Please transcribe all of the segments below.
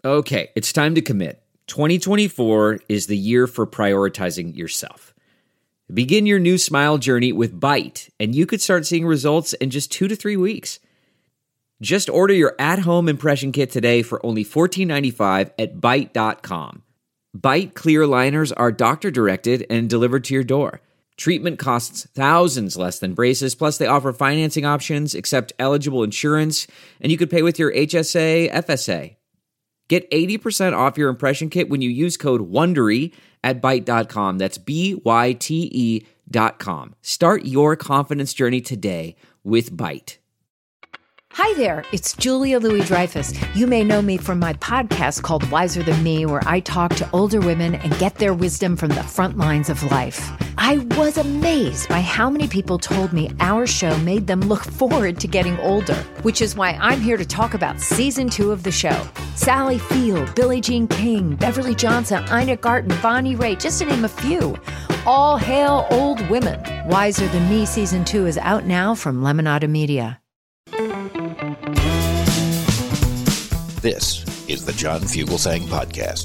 Okay, it's time to commit. 2024 is the year for prioritizing yourself. Begin your new smile journey with Byte, and you could start seeing results in just 2 to 3 weeks. Just order your at-home impression kit today for only $14.95 at Byte.com. Byte clear liners are doctor-directed and delivered to your door. Treatment costs thousands less than braces, plus they offer financing options, accept eligible insurance, and you could pay with your HSA, FSA. Get 80% off your impression kit when you use code WONDERY at Byte.com. That's BYTE.com. Start your confidence journey today with Byte. Hi there, it's Julia Louis-Dreyfus. You may know me from my podcast called Wiser Than Me, where I talk to older women and get their wisdom from the front lines of life. I was amazed by how many people told me our show made them look forward to getting older, which is why I'm here to talk about season 2 of the show. Sally Field, Billie Jean King, Beverly Johnson, Ina Garten, Bonnie Raitt, just to name a few. All hail old women. Wiser Than Me season 2 is out now from Lemonada Media. This is the John Fugelsang Podcast.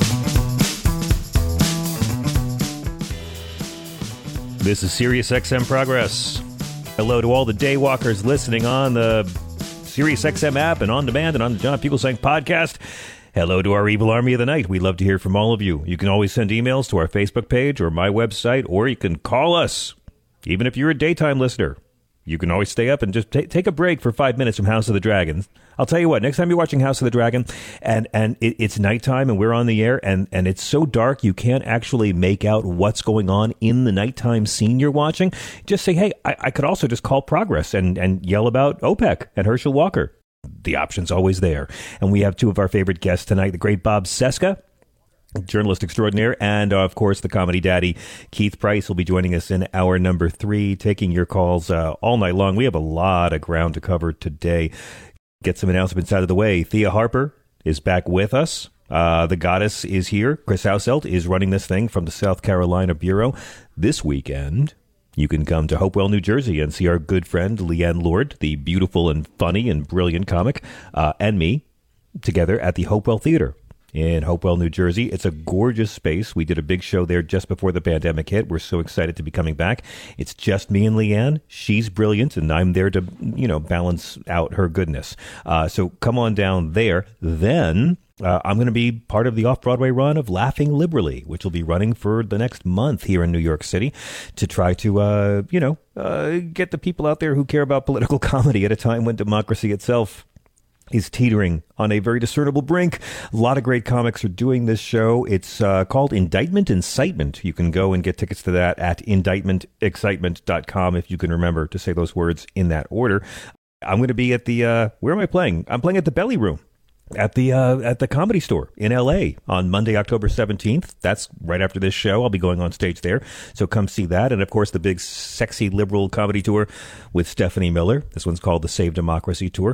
This is SiriusXM Progress. Hello to all the daywalkers listening on the SiriusXM app and on demand and on the John Fugelsang Podcast. Hello to our evil army of the night. We love to hear from all of you. You can always send emails to our Facebook page or my website, or you can call us, even if you're a daytime listener. You can always stay up and just take a break for 5 minutes from House of the Dragon. I'll tell you what, next time you're watching House of the Dragon and it's nighttime and we're on the air and it's so dark you can't actually make out what's going on in the nighttime scene you're watching, just say, hey, I could also just call Progress and yell about OPEC and Herschel Walker. The option's always there. And we have 2 of our favorite guests tonight, the great Bob Cesca, journalist extraordinaire, and of course the comedy daddy Keith Price will be joining us in hour number 3, taking your calls all night long. We have a lot of ground to cover today. Get some announcements out of the way. Thea Harper is back with us. The goddess is here. Chris Hauselt is running this thing from the South Carolina Bureau. This weekend, you can come to Hopewell, New Jersey and see our good friend Leanne Lord, the beautiful and funny and brilliant comic, and me together at the Hopewell Theater in Hopewell, New Jersey. It's a gorgeous space. We did a big show there just before the pandemic hit. We're so excited to be coming back. It's just me and Leanne. She's brilliant, and I'm there to, balance out her goodness. So come on down there. Then I'm going to be part of the off-Broadway run of Laughing Liberally, which will be running for the next month here in New York City to try to, get the people out there who care about political comedy at a time when democracy itself is teetering on a very discernible brink. A lot of great comics are doing this show. It's called Indictment Incitement. You can go and get tickets to that at indictmentexcitement.com if you can remember to say those words in that order. I'm going to be at the, where am I playing? I'm playing at the Belly Room at the Comedy Store in L.A. on Monday, October 17th. That's right after this show. I'll be going on stage there. So come see that. And, of course, the big sexy liberal comedy tour with Stephanie Miller. This one's called the Save Democracy Tour.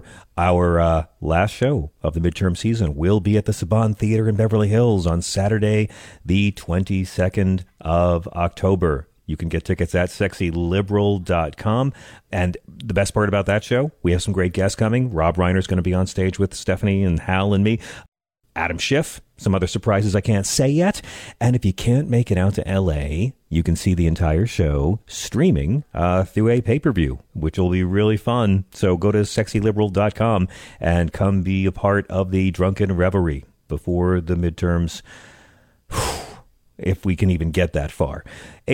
Our last show of the midterm season will be at the Saban Theater in Beverly Hills on Saturday, the 22nd of October. You can get tickets at sexyliberal.com. And the best part about that show, we have some great guests coming. Rob Reiner's going to be on stage with Stephanie and Hal and me. Adam Schiff, some other surprises I can't say yet. And if you can't make it out to L.A., you can see the entire show streaming through a pay-per-view, which will be really fun. So go to sexyliberal.com and come be a part of the drunken revelry before the midterms. If we can even get that far.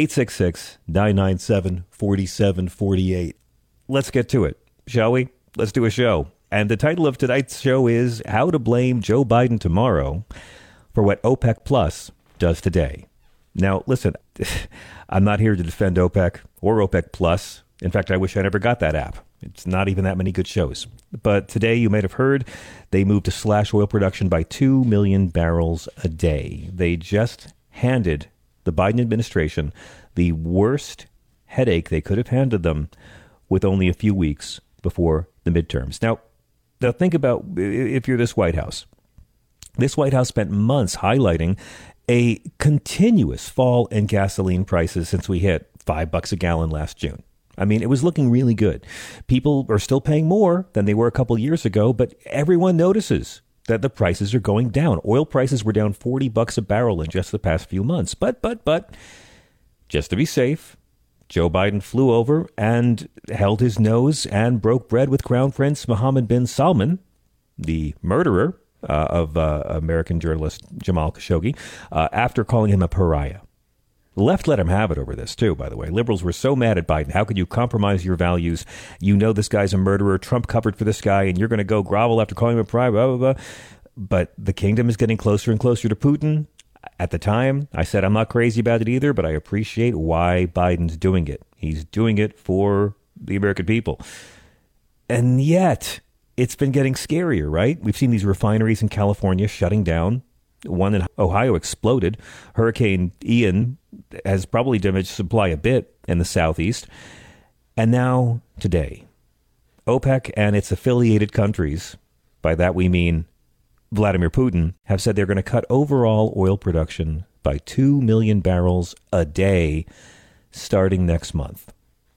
866-997-4748. Let's get to it, shall we? Let's do a show. And the title of tonight's show is How to Blame Joe Biden Tomorrow for What OPEC Plus Does Today. Now, listen, I'm not here to defend OPEC or OPEC Plus. In fact, I wish I never got that app. It's not even that many good shows. But today, you might have heard, they moved to slash oil production by 2 million barrels a day. They just handed the Biden administration the worst headache they could have handed them with only a few weeks before the midterms. Now think about if you're this White House. This White House spent months highlighting a continuous fall in gasoline prices since we hit $5 a gallon last June. I mean, it was looking really good. People are still paying more than they were a couple years ago, but everyone notices that the prices are going down. Oil prices were down $40 a barrel in just the past few months. But, just to be safe, Joe Biden flew over and held his nose and broke bread with Crown Prince Mohammed bin Salman, the murderer of American journalist Jamal Khashoggi, after calling him a pariah. The left let him have it over this, too, by the way. Liberals were so mad at Biden. How could you compromise your values? You know this guy's a murderer. Trump covered for this guy, and you're going to go grovel after calling him a pariah, blah, blah, blah. But the kingdom is getting closer and closer to Putin. At the time, I said I'm not crazy about it either, but I appreciate why Biden's doing it. He's doing it for the American people. And yet, it's been getting scarier, right? We've seen these refineries in California shutting down. One in Ohio exploded. Hurricane Ian has probably damaged supply a bit in the southeast. And now, today, OPEC and its affiliated countries, by that we mean Vladimir Putin, have said they're going to cut overall oil production by 2 million barrels a day starting next month.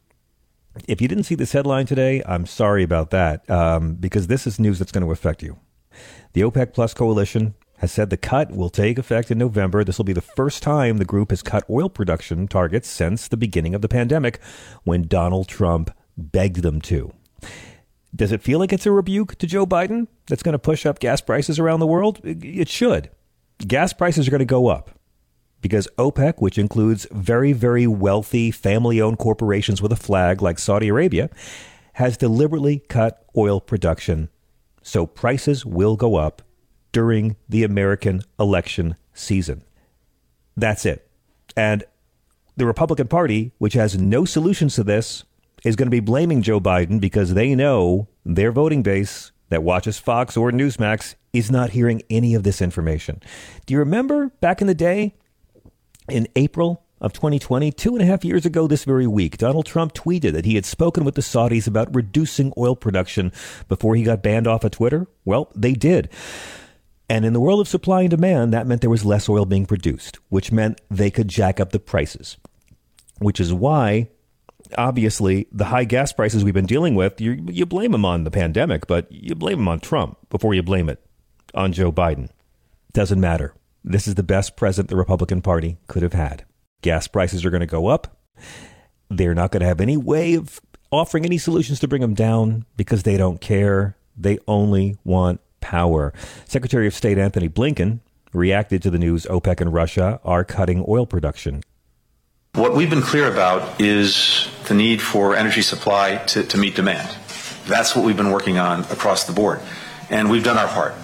If you didn't see this headline today, I'm sorry about that, because this is news that's going to affect you. The OPEC Plus coalition has said the cut will take effect in November. This will be the first time the group has cut oil production targets since the beginning of the pandemic, when Donald Trump begged them to. Does it feel like it's a rebuke to Joe Biden that's going to push up gas prices around the world? It should. Gas prices are going to go up because OPEC, which includes very, very wealthy family-owned corporations with a flag like Saudi Arabia, has deliberately cut oil production. So prices will go up during the American election season. That's it. And the Republican Party, which has no solutions to this, is going to be blaming Joe Biden because they know their voting base that watches Fox or Newsmax is not hearing any of this information. Do you remember back in the day, in April of 2020, 2.5 years ago this very week, Donald Trump tweeted that he had spoken with the Saudis about reducing oil production before he got banned off of Twitter? Well, they did. And in the world of supply and demand, that meant there was less oil being produced, which meant they could jack up the prices, which is why, obviously, the high gas prices we've been dealing with, you blame them on the pandemic, but you blame them on Trump before you blame it on Joe Biden. Doesn't matter. This is the best president the Republican Party could have had. Gas prices are going to go up. They're not going to have any way of offering any solutions to bring them down because they don't care. They only want power. Secretary of State Anthony Blinken reacted to the news OPEC and Russia are cutting oil production. What we've been clear about is the need for energy supply to meet demand. That's what we've been working on across the board. And we've done our part.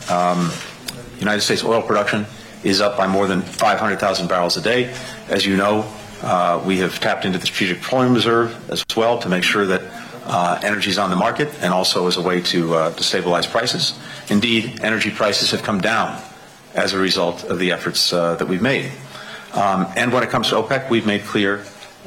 United States oil production is up by more than 500,000 barrels a day. As you know, we have tapped into the Strategic Petroleum Reserve as well to make sure that energy is on the market and also as a way to stabilize prices. Indeed, energy prices have come down as a result of the efforts that we've made. And when it comes to OPEC, we've made clear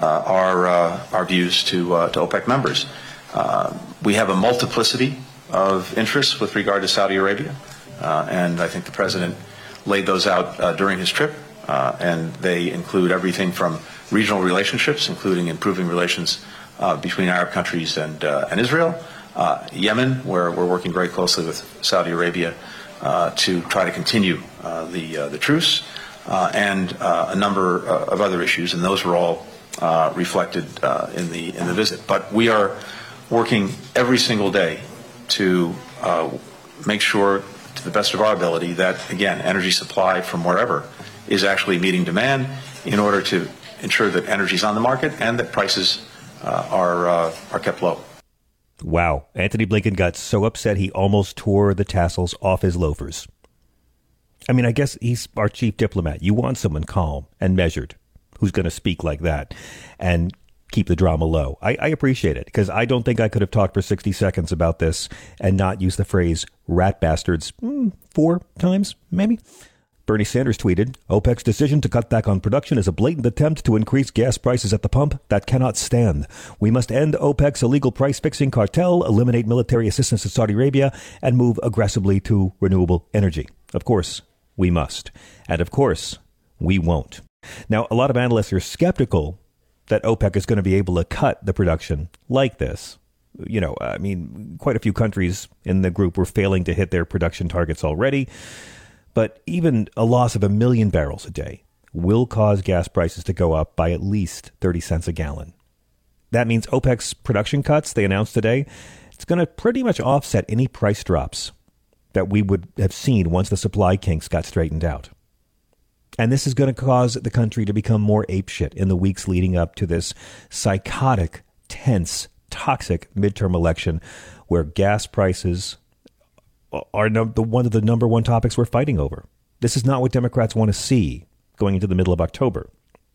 our views to OPEC members. We have a multiplicity of interests with regard to Saudi Arabia, and I think the president laid those out during his trip, and they include everything from regional relationships, including improving relations between Arab countries and Israel, Yemen, where we're working very closely with Saudi Arabia to try to continue the truce, and a number of other issues, and those were all reflected in the visit. But we are working every single day to make sure, to the best of our ability, that, again, energy supply from wherever is actually meeting demand in order to ensure that energy is on the market and that prices are kept low. Wow. Anthony Blinken got so upset he almost tore the tassels off his loafers. I mean, I guess he's our chief diplomat. You want someone calm and measured who's going to speak like that and keep the drama low. I appreciate it because I don't think I could have talked for 60 seconds about this and not use the phrase rat bastards 4 times, maybe. Bernie Sanders tweeted, OPEC's decision to cut back on production is a blatant attempt to increase gas prices at the pump that cannot stand. We must end OPEC's illegal price-fixing cartel, eliminate military assistance to Saudi Arabia, and move aggressively to renewable energy. Of course, we must. And of course, we won't. Now, a lot of analysts are skeptical that OPEC is going to be able to cut the production like this. Quite a few countries in the group were failing to hit their production targets already. But even a loss of 1 million barrels a day will cause gas prices to go up by at least 30 cents a gallon. That means OPEC's production cuts they announced today, it's going to pretty much offset any price drops that we would have seen once the supply kinks got straightened out. And this is going to cause the country to become more apeshit in the weeks leading up to this psychotic, tense, toxic midterm election where gas prices are one of the number one topics we're fighting over. This is not what Democrats want to see going into the middle of October.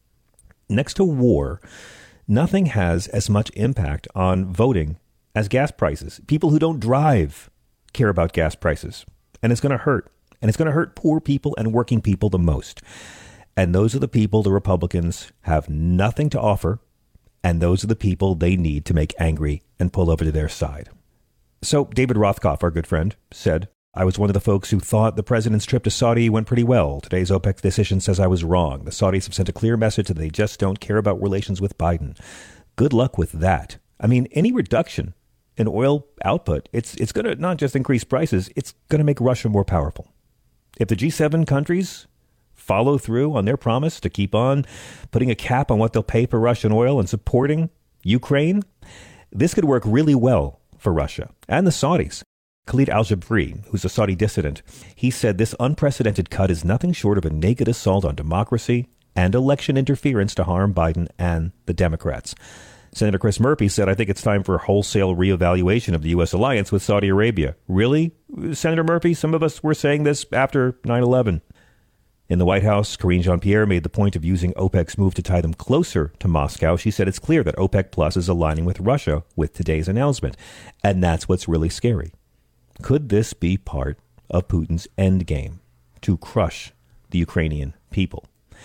Next to war, nothing has as much impact on voting as gas prices. People who don't drive care about gas prices, and it's going to hurt. And it's going to hurt poor people and working people the most. And those are the people the Republicans have nothing to offer, and those are the people they need to make angry and pull over to their side. So David Rothkopf, our good friend, said, I was one of the folks who thought the president's trip to Saudi went pretty well. Today's OPEC decision says I was wrong. The Saudis have sent a clear message that they just don't care about relations with Biden. Good luck with that. I mean, any reduction in oil output, it's going to not just increase prices, it's going to make Russia more powerful. If the G7 countries follow through on their promise to keep on putting a cap on what they'll pay for Russian oil and supporting Ukraine, this could work really well for Russia and the Saudis. Khalid al-Jabri, who's a Saudi dissident, he said this unprecedented cut is nothing short of a naked assault on democracy and election interference to harm Biden and the Democrats. Senator Chris Murphy said, I think it's time for a wholesale reevaluation of the U.S. alliance with Saudi Arabia. Really, Senator Murphy? Some of us were saying this after 9/11. In the White House, Karine Jean-Pierre made the point of using OPEC's move to tie them closer to Moscow. She said it's clear that OPEC Plus is aligning with Russia with today's announcement. And that's what's really scary. Could this be part of Putin's endgame to crush the Ukrainian people?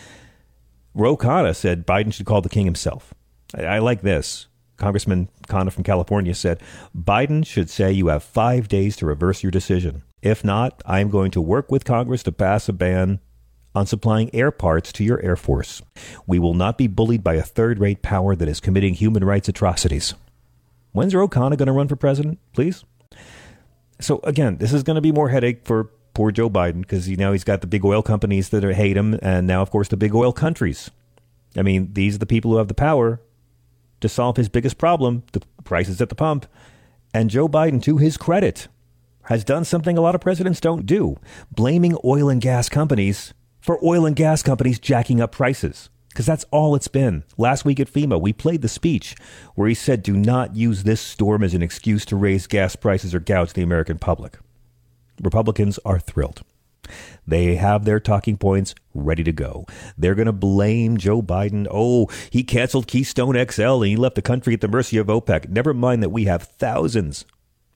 Ro Khanna said Biden should call the king himself. I like this. Congressman Khanna from California said, Biden should say you have 5 days to reverse your decision. If not, I'm going to work with Congress to pass a ban on supplying air parts to your Air Force. We will not be bullied by a third-rate power that is committing human rights atrocities. When's Ro Khanna going to run for president, please? So again, this is going to be more headache for poor Joe Biden because he's got the big oil companies that hate him. And now, of course, the big oil countries. I mean, these are the people who have the power to solve his biggest problem, the prices at the pump. And Joe Biden, to his credit, has done something a lot of presidents don't do, blaming oil and gas companies for oil and gas companies jacking up prices. Because that's all it's been. Last week at FEMA, we played the speech where he said, do not use this storm as an excuse to raise gas prices or gouge the American public. Republicans are thrilled. They have their talking points ready to go. They're going to blame Joe Biden. Oh, he canceled Keystone XL and he left the country at the mercy of OPEC. Never mind that we have thousands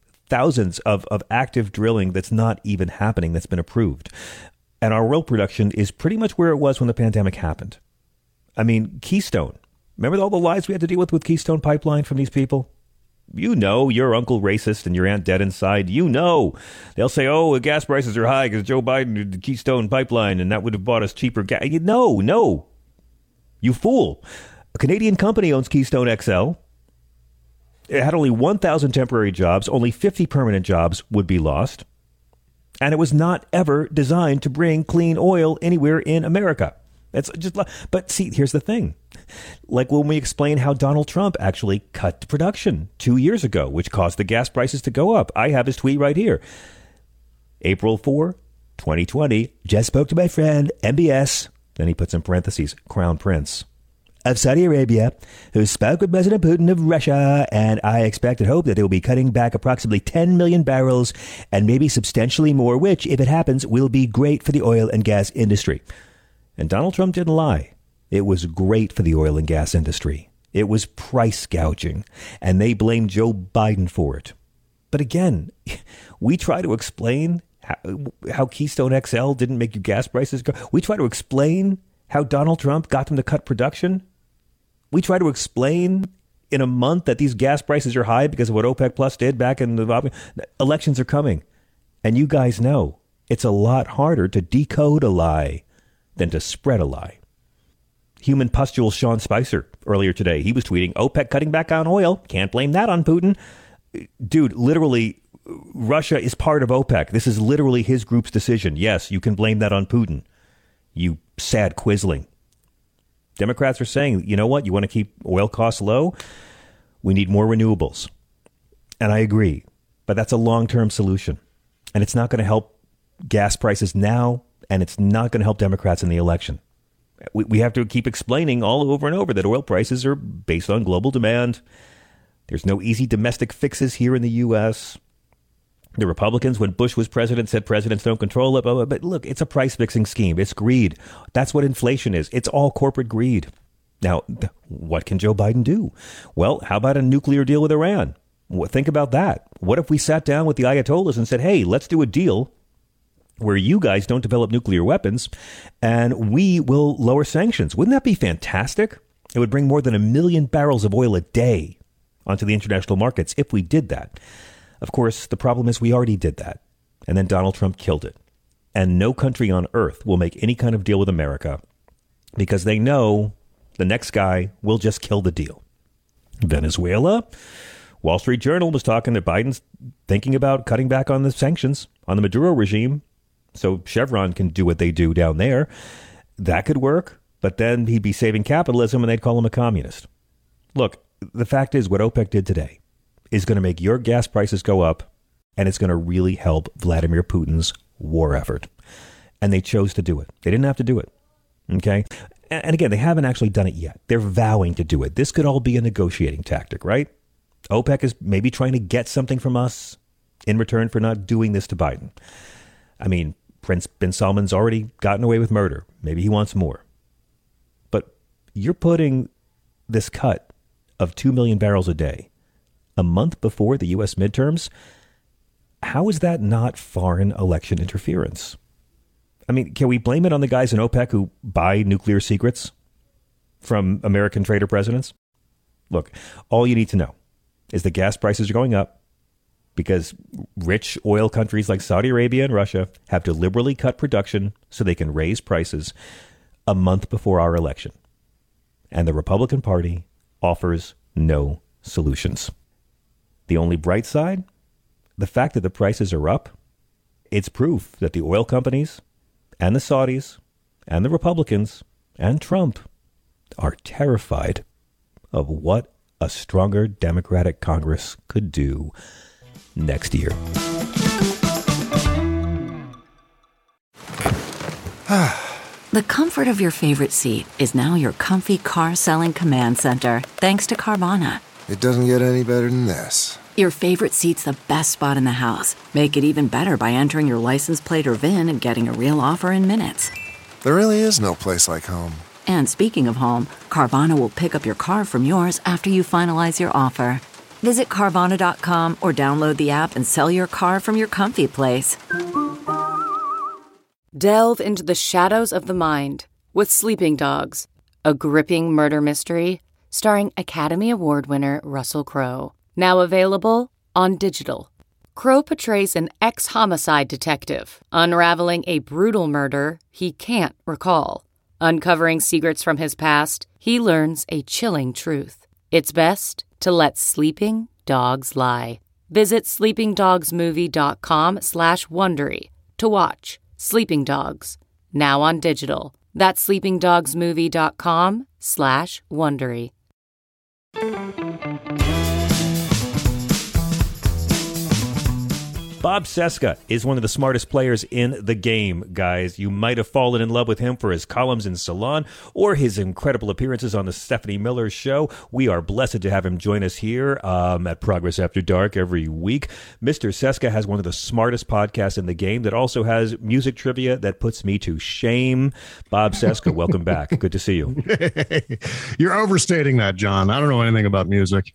of active drilling that's not even happening, that's been approved. And our oil production is pretty much where it was when the pandemic happened. I mean, Keystone. Remember all the lies we had to deal with Keystone Pipeline from these people? You know, your uncle racist and your aunt dead inside. You know, they'll say, oh, the gas prices are high because Joe Biden did the Keystone Pipeline and that would have bought us cheaper gas. No, you fool. A Canadian company owns Keystone XL. It had only 1,000 temporary jobs. Only 50 permanent jobs would be lost. And it was not ever designed to bring clean oil anywhere in America. It's just, but see, here's the thing. Like when we explain how Donald Trump actually cut production 2 years ago, which caused the gas prices to go up. I have his tweet right here. April 4, 2020, just spoke to my friend, MBS. Then he puts in parentheses, Crown Prince of Saudi Arabia, who spoke with President Putin of Russia, and I expect and hope that they will be cutting back approximately 10 million barrels and maybe substantially more, which, if it happens, will be great for the oil and gas industry. And Donald Trump didn't lie. It was great for the oil and gas industry. It was price gouging, and they blamed Joe Biden for it. But again, we try to explain how Keystone XL didn't make your gas prices go. We try to explain how Donald Trump got them to cut production. We try to explain in a month that these gas prices are high because of what OPEC Plus did back in the elections are coming. And you guys know it's a lot harder to decode a lie than to spread a lie. Human pustule Sean Spicer earlier today, he was tweeting, OPEC cutting back on oil. Can't blame that on Putin. dude, literally, Russia is part of OPEC. This is literally his group's decision. Yes, you can blame that on Putin, you sad quisling. Democrats are saying, you know what? You want to keep oil costs low? We need more renewables. And I agree. But that's a long-term solution. And it's not going to help gas prices now, and it's not going to help Democrats in the election. We have to keep explaining all over and over that oil prices are based on global demand. There's no easy domestic fixes here in the U.S. The Republicans, when Bush was president, said presidents don't control it. But look, it's a price-fixing scheme. It's greed. That's what inflation is. It's all corporate greed. Now, what can Joe Biden do? Well, how about a nuclear deal with Iran? Think about that. What if we sat down with the Ayatollahs and said, hey, let's do a deal where you guys don't develop nuclear weapons and we will lower sanctions? Wouldn't that be fantastic? It would bring more than 1 million barrels of oil a day onto the international markets if we did that. Of course, the problem is we already did that. And then Donald Trump killed it. And no country on earth will make any kind of deal with America because they know the next guy will just kill the deal. Venezuela, Wall Street Journal was talking that Biden's thinking about cutting back on the sanctions on the Maduro regime so Chevron can do what they do down there. That could work, but then he'd be saving capitalism and they'd call him a communist. Look, the fact is what OPEC did today is going to make your gas prices go up, and it's going to really help Vladimir Putin's war effort. And they chose to do it. They didn't have to do it. Okay? And again, they haven't actually done it yet. They're vowing to do it. This could all be a negotiating tactic, right? OPEC is maybe trying to get something from us in return for not doing this to Biden. I mean, Prince bin Salman's already gotten away with murder. Maybe he wants more. But you're putting this cut of 2 million barrels a day a month before the U.S. midterms. How is that not foreign election interference? I mean, can we blame it on the guys in OPEC who buy nuclear secrets from American trader presidents? Look, all you need to know is the gas prices are going up because rich oil countries like Saudi Arabia and Russia have deliberately cut production so they can raise prices a month before our election. And the Republican Party offers no solutions. The only bright side, the fact that the prices are up, it's proof that the oil companies and the Saudis and the Republicans and Trump are terrified of what a stronger Democratic Congress could do next year. The comfort of your favorite seat is now your comfy car selling command center, thanks to Carvana. It doesn't get any better than this. Your favorite seat's the best spot in the house. Make it even better by entering your license plate or VIN and getting a real offer in minutes. There really is no place like home. And speaking of home, Carvana will pick up your car from yours after you finalize your offer. Visit Carvana.com or download the app and sell your car from your comfy place. Delve into the shadows of the mind with Sleeping Dogs, a gripping murder mystery starring Academy Award winner Russell Crowe. Now available on digital. Crowe portrays an ex-homicide detective unraveling a brutal murder he can't recall. Uncovering secrets from his past, he learns a chilling truth. It's best to let sleeping dogs lie. Visit sleepingdogsmovie.com/Wondery to watch Sleeping Dogs, now on digital. That's sleepingdogsmovie.com/Wondery. Bob Cesca is one of the smartest players in the game, guys. You might have fallen in love with him for his columns in Salon or his incredible appearances on the Stephanie Miller Show. We are blessed to have him join us here at Progress After Dark every week. Mr. Cesca has one of the smartest podcasts in the game that also has music trivia that puts me to shame. Bob Cesca, welcome back. Good to see you. You're overstating that, John. I don't know anything about music.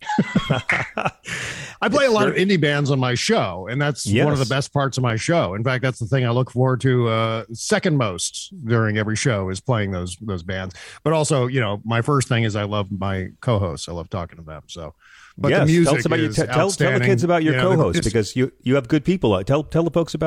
I play a lot of indie bands on my show, and that's one of the best parts of my show. In fact, that's the thing I look forward to second most during every show is playing those bands. But also, you know, my first thing is I love my co-hosts. I love talking to them. So, but yes, the music tell the kids about your co-hosts because you have good people. Tell the folks about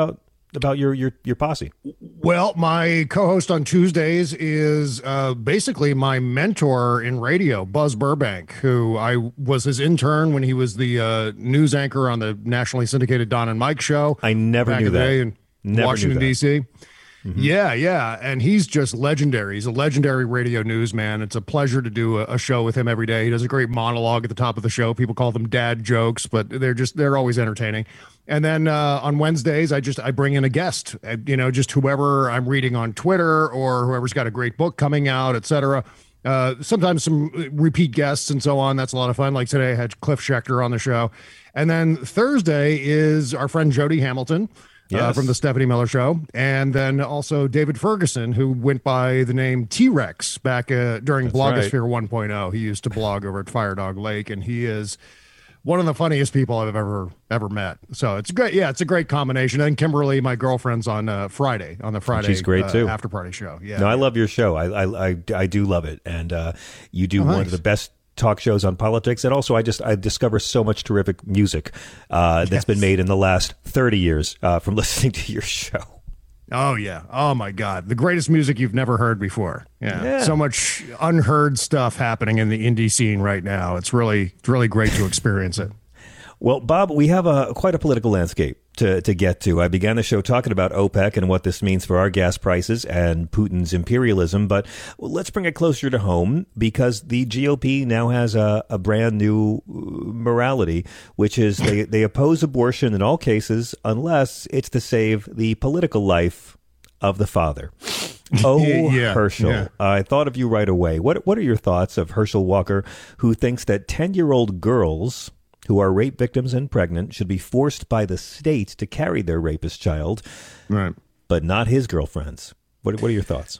about your posse? Well, my co-host on Tuesdays is basically my mentor in radio, Buzz Burbank, who I was his intern when he was the news anchor on the nationally syndicated Don and Mike show. I never knew that. In Washington, D.C. Mm-hmm. Yeah. And he's just legendary. He's a legendary radio newsman. It's a pleasure to do a show with him every day. He does a great monologue at the top of the show. People call them dad jokes, but they're always entertaining. And then on Wednesdays, I bring in a guest, just whoever I'm reading on Twitter or whoever's got a great book coming out, etc. Sometimes some repeat guests and so on. That's a lot of fun. Like today, I had Cliff Schechter on the show. And then Thursday is our friend Jody Hamilton. Yes. From the Stephanie Miller Show, and then also David Ferguson, who went by the name T-Rex back during Blogosphere 1.0. He used to blog over at Firedog Lake, and he is one of the funniest people I've ever met. So it's great. Yeah, it's a great combination. And Kimberly, my girlfriend's on Friday, She's great too. After party show. Yeah. No, I love your show. I do love it, and you do one of the best talk shows on politics, and also I discover so much terrific music that's been made in the last 30 years from listening to your show. Oh yeah. Oh my God. The greatest music you've never heard before. Yeah. So much unheard stuff happening in the indie scene right now. It's really great to experience it. Well, Bob, we have quite a political landscape to get to. I began the show talking about OPEC and what this means for our gas prices and Putin's imperialism, but let's bring it closer to home because the GOP now has a brand new morality, which is they oppose abortion in all cases unless it's to save the political life of the father. Herschel. Yeah. I thought of you right away. What are your thoughts of Herschel Walker, who thinks that 10-year-old girls who are rape victims and pregnant should be forced by the state to carry their rapist child, right? But not his girlfriends? What are your thoughts?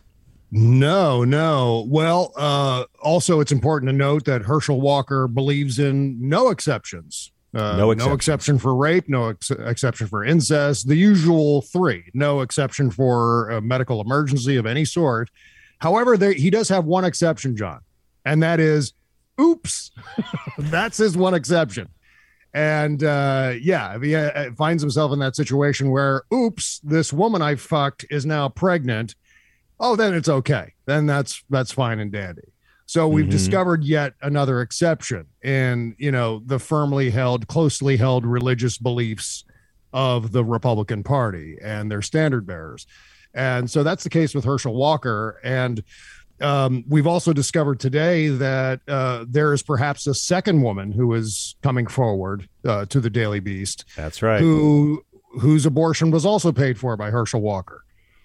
No. Well, also it's important to note that Herschel Walker believes in no exceptions. No exception for rape, no exception for incest, the usual three. No exception for a medical emergency of any sort. However, he does have one exception, John, and that is, oops. That's his one exception. And if he finds himself in that situation where, oops, this woman I fucked is now pregnant, then it's okay. Then that's fine and dandy. So we've discovered yet another exception in, the firmly held, closely held religious beliefs of the Republican Party and their standard bearers. And so that's the case with Herschel Walker. And we've also discovered today that there is perhaps a second woman who is coming forward to the Daily Beast. That's right. Whose abortion was also paid for by Herschel Walker.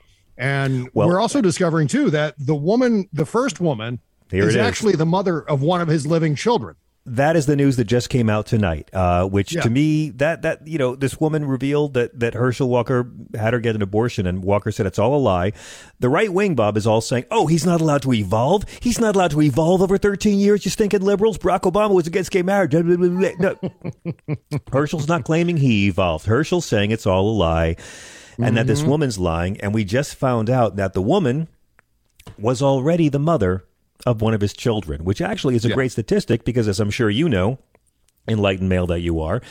And we're also discovering, too, that the first woman is actually the mother of one of his living children. That is the news that just came out tonight, which to me, that this woman revealed that Herschel Walker had her get an abortion, and Walker said it's all a lie. The right wing, Bob, is all saying, he's not allowed to evolve. He's not allowed to evolve over 13 years, you stinking liberals. Barack Obama was against gay marriage. No. Herschel's not claiming he evolved. Herschel's saying it's all a lie, and that this woman's lying. And we just found out that the woman was already the mother of one of his children, which actually is a great statistic because, as I'm sure you know, enlightened male that you are,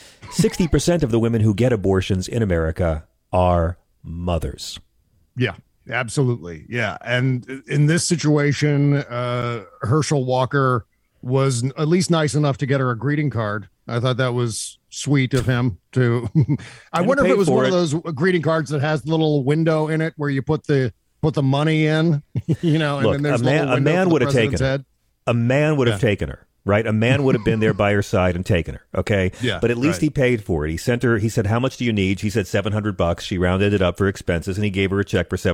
60% of the women who get abortions in America are mothers. Yeah, absolutely. Yeah. And in this situation, Herschel Walker was at least nice enough to get her a greeting card. I thought that was sweet of him to. I wonder if it was one of those greeting cards that has the little window in it where you put the money in, and Look, then there's a man would have taken her. A man would have taken her, right? A man would have been there by her side and taken her. Okay. Yeah. But at least he paid for it. He sent her, he said, how much do you need? She said $700. She rounded it up for expenses and he gave her a check for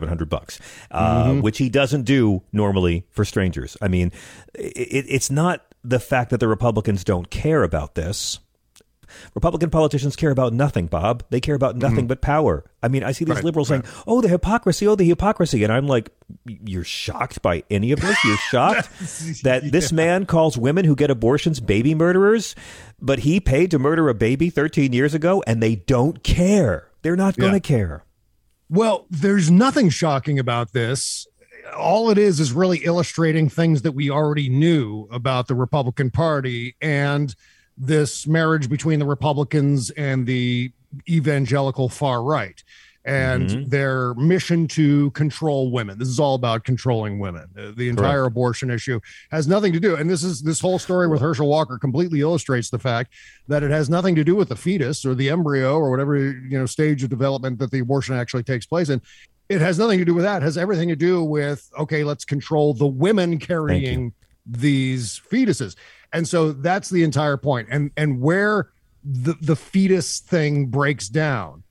$700, which he doesn't do normally for strangers. I mean, it's not the fact that the Republicans don't care about this. Republican politicians care about nothing, Bob. They care about nothing but power. I mean, I see these liberals saying, the hypocrisy, the hypocrisy. And I'm like, you're shocked by any of this? You're shocked that this man calls women who get abortions baby murderers, but he paid to murder a baby 13 years ago and they don't care. They're not going to care. Well, there's nothing shocking about this. All it is really illustrating things that we already knew about the Republican Party and this marriage between the Republicans and the evangelical far right. and their mission to control women. This is all about controlling women. The entire abortion issue has nothing to do. And this whole story with Herschel Walker completely illustrates the fact that it has nothing to do with the fetus or the embryo or whatever, stage of development that the abortion actually takes place in. It has nothing to do with that. It has everything to do with, okay, let's control the women carrying these fetuses. And so that's the entire point. And where the fetus thing breaks down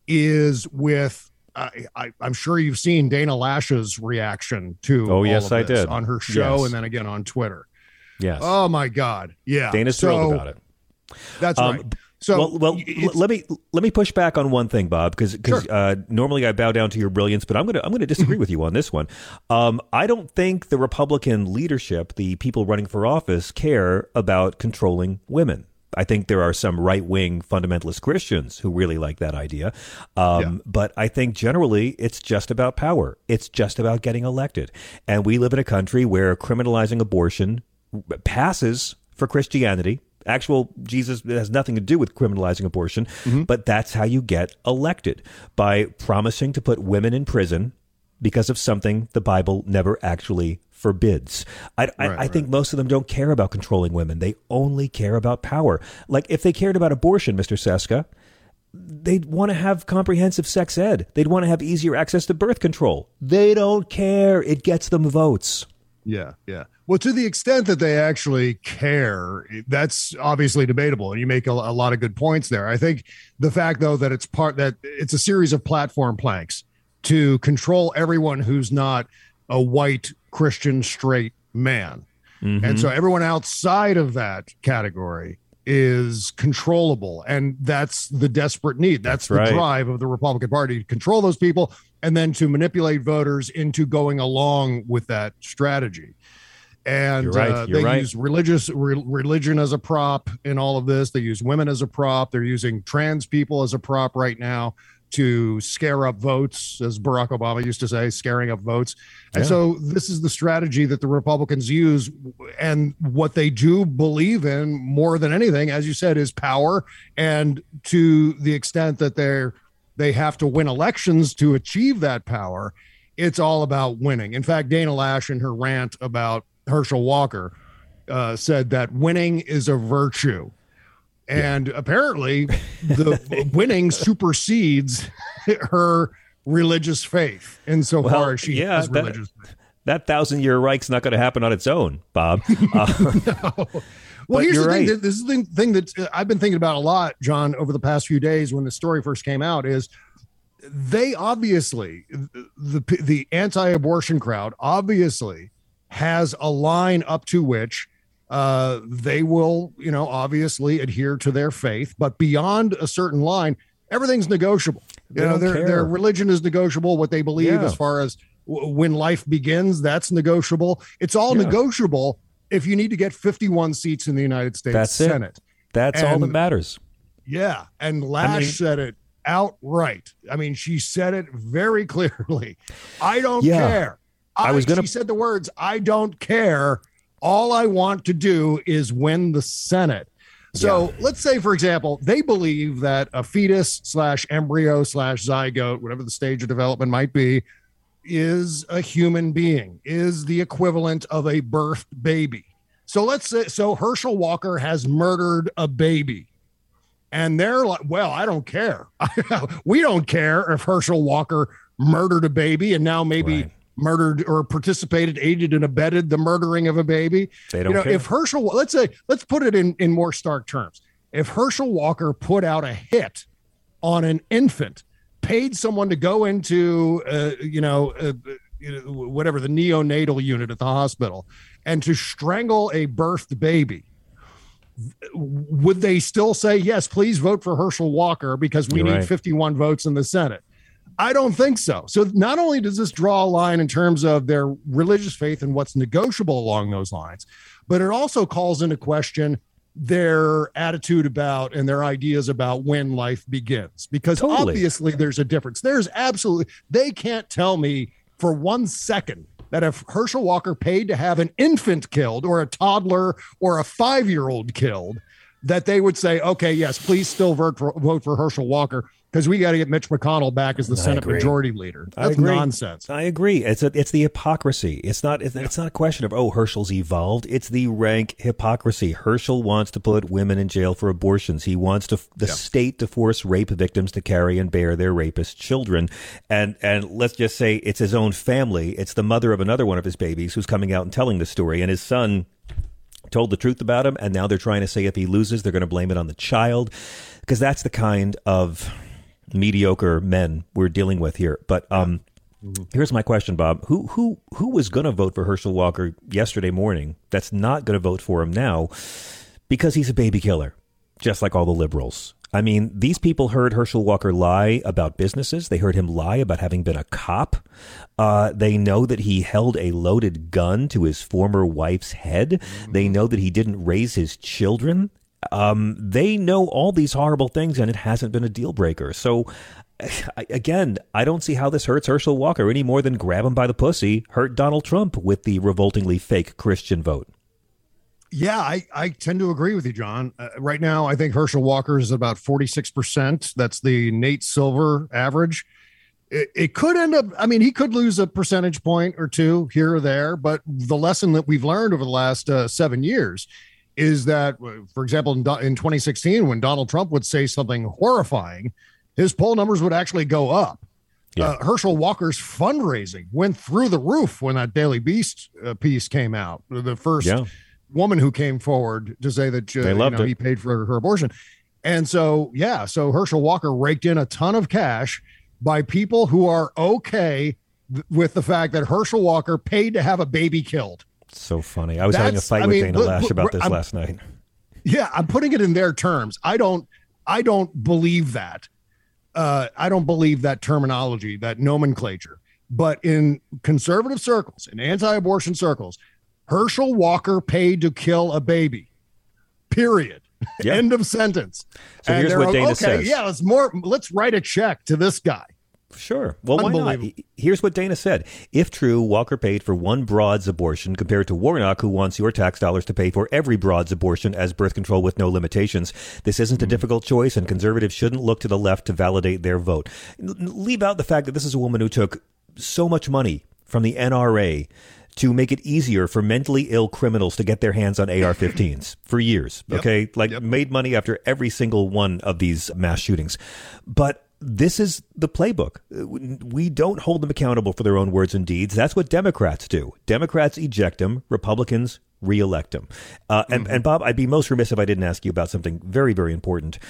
is with I'm sure you've seen Dana Lash's reaction to all of this on her show and then again on Twitter. Yes. Oh my God. Yeah. Dana's thrilled about it. That's right. So let me push back on one thing, Bob, because normally I bow down to your brilliance, but I'm gonna disagree with you on this one. I don't think the Republican leadership, the people running for office, care about controlling women. I think there are some right-wing fundamentalist Christians who really like that idea. But I think generally it's just about power. It's just about getting elected. And we live in a country where criminalizing abortion passes for Christianity. Actual Jesus has nothing to do with criminalizing abortion, but that's how you get elected, by promising to put women in prison because of something the Bible never actually forbids. I think most of them don't care about controlling women. They only care about power. Like if they cared about abortion, Mr. Seska, they'd want to have comprehensive sex ed. They'd want to have easier access to birth control. They don't care. It gets them votes. Yeah. Well, to the extent that they actually care, that's obviously debatable. And you make a lot of good points there. I think the fact, though, that it's a series of platform planks to control everyone who's not a white Christian straight man. And so everyone outside of that category is controllable. And that's the desperate need. That's the drive of the Republican Party, to control those people and then to manipulate voters into going along with that strategy. And they use religion as a prop in all of this. They use women as a prop. They're using trans people as a prop right now to scare up votes, as Barack Obama used to say, scaring up votes. And so this is the strategy that the Republicans use. And what they do believe in more than anything, as you said, is power. And to the extent that they have to win elections to achieve that power, it's all about winning. In fact, Dana Lash, in her rant about Herschel Walker, said that winning is a virtue. And apparently the winning supersedes her religious faith insofar as she has religious faith. That 1,000-year Reich's not going to happen on its own, Bob. No. Well, here's the thing. This is the thing that I've been thinking about a lot, John, over the past few days when the story first came out, is they obviously, the anti-abortion crowd obviously has a line up to which they will, obviously adhere to their faith, but beyond a certain line, everything's negotiable. Their religion is negotiable. What they believe as far as when life begins, that's negotiable. It's all negotiable if you need to get 51 seats in the United States Senate. That's all that matters. Yeah. And Lash said it outright. I mean, she said it very clearly. I don't care. She said the words, I don't care. All I want to do is win the Senate. So let's say, for example, they believe that a fetus / embryo / zygote, whatever the stage of development might be, is a human being, is the equivalent of a birthed baby. So let's say, Herschel Walker has murdered a baby. And they're like, well, I don't care. We don't care if Herschel Walker murdered a baby and now maybe murdered or participated, aided and abetted the murdering of a baby. They don't care. If Herschel, let's put it in more stark terms. If Herschel Walker put out a hit on an infant, paid someone to go into, whatever, the neonatal unit at the hospital and to strangle a birthed baby, would they still say, yes, please vote for Herschel Walker because we need 51 votes in the Senate? I don't think so. So not only does this draw a line in terms of their religious faith and what's negotiable along those lines, but it also calls into question their attitude about and their ideas about when life begins, because obviously there's a difference. They can't tell me for 1 second that if Herschel Walker paid to have an infant killed or a toddler or a 5-year-old killed, that they would say, okay, yes, please still vote for Herschel Walker. because we got to get Mitch McConnell back as the Senate Majority Leader. That's nonsense. I agree. It's the hypocrisy. It's not a question of, Herschel's evolved. It's the rank hypocrisy. Herschel wants to put women in jail for abortions. He wants the state to force rape victims to carry and bear their rapist children. And let's just say it's his own family. It's the mother of another one of his babies who's coming out and telling the story. And his son told the truth about him. And now they're trying to say if he loses, they're going to blame it on the child, because that's the kind of mediocre men we're dealing with here. But here's my question, Bob. Who was going to vote for Herschel Walker yesterday morning that's not going to vote for him now because he's a baby killer, just like all the liberals? I mean, these people heard Herschel Walker lie about businesses. They heard him lie about having been a cop. They know that he held a loaded gun to his former wife's head. They know that he didn't raise his children. They know all these horrible things, and it hasn't been a deal breaker. So, again, I don't see how this hurts Herschel Walker any more than grab him by the pussy hurt Donald Trump with the revoltingly fake Christian vote. Yeah, I tend to agree with you, John. Right now, I think Herschel Walker is about 46%. That's the Nate Silver average. It could end up, I mean, he could lose a percentage point or two here or there, but the lesson that we've learned over the last 7 years is that, for example, in 2016, when Donald Trump would say something horrifying, his poll numbers would actually go up. Yeah. Herschel Walker's fundraising went through the roof when that Daily Beast piece came out. The first woman who came forward to say that he paid for her abortion. And so, so Herschel Walker raked in a ton of cash by people who are okay with the fact that Herschel Walker paid to have a baby killed. So funny. I was having a fight with Dana Lash about this last night. Yeah, I'm putting it in their terms. I don't believe that. I don't believe that terminology, that nomenclature. But in conservative circles, in anti-abortion circles, Herschel Walker paid to kill a baby. Period. Yep. End of sentence. So here's what Dana says. Yeah, let's write a check to this guy. Sure. Well, why not? Here's what Dana said. If true, Walker paid for one broad's abortion compared to Warnock, who wants your tax dollars to pay for every broad's abortion as birth control with no limitations. This isn't a difficult choice, and conservatives shouldn't look to the left to validate their vote. Leave out the fact that this is a woman who took so much money from the NRA to make it easier for mentally ill criminals to get their hands on AR-15s for years. Okay. Made money after every single one of these mass shootings. But this is the playbook. We don't hold them accountable for their own words and deeds. That's what Democrats do. Democrats eject them. Republicans reelect them. And Bob, I'd be most remiss if I didn't ask you about something very, very important.